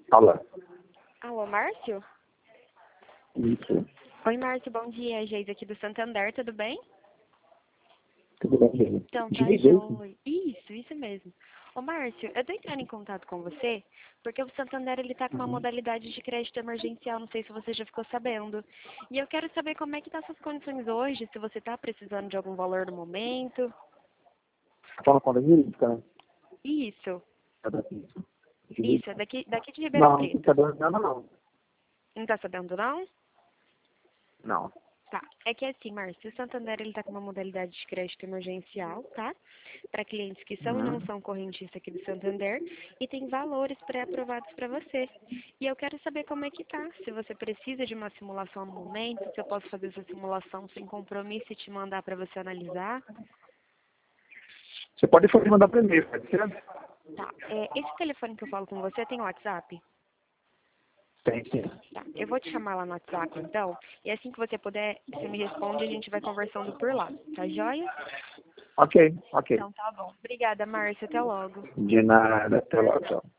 Alô? Alô, Márcio? Isso. Oi, Márcio, bom dia. É Geisa aqui do Santander, tudo bem? Tudo bem, gente? Então, tá Desliguei. joia. Isso mesmo. Ô, Márcio, eu tô entrando em contato com você porque o Santander, ele tá com uma modalidade de crédito emergencial, não sei se você já ficou sabendo. E eu quero saber como é que tá suas condições hoje, se você tá precisando de algum valor no momento. Fala com a jurídica, né? Isso, É daqui. isso, Jurídica. é daqui de Ribeirão Não, não Preto. tá dando nada, não. Não tá sabendo, não? Não. Tá, é que assim, Márcio, o Santander ele tá com uma modalidade de crédito emergencial, tá? Para clientes que são e não Uhum. são correntistas aqui do Santander e tem valores pré-aprovados para você. E eu quero saber como é que tá, se você precisa de uma simulação no momento, se eu posso fazer essa simulação sem compromisso e te mandar para você analisar. Você pode mandar pra e-mail, pode ser? Tá, esse telefone que eu falo com você tem WhatsApp? Tem, sim. Tá, eu vou te chamar lá no WhatsApp então, e assim que você puder, você me responde e a gente vai conversando por lá, tá joia? Ok, ok. Então tá bom. Obrigada, Márcia, até logo. De nada. Até logo. Tchau.